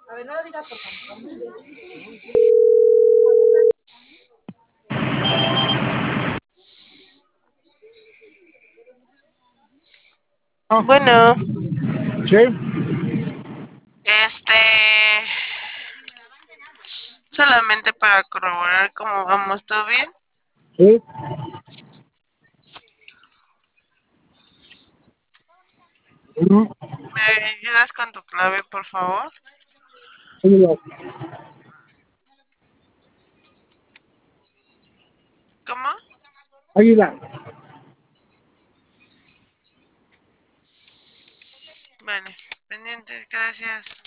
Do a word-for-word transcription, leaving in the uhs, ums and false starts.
A ver, no lo digas por favor. Ah, Bueno, sí, este, solamente para corroborar cómo vamos, ¿todo bien? sí. Uno, ¿Me ayudas con tu clave, por favor? águila, ¿Cómo? águila. Vale, pendiente, gracias.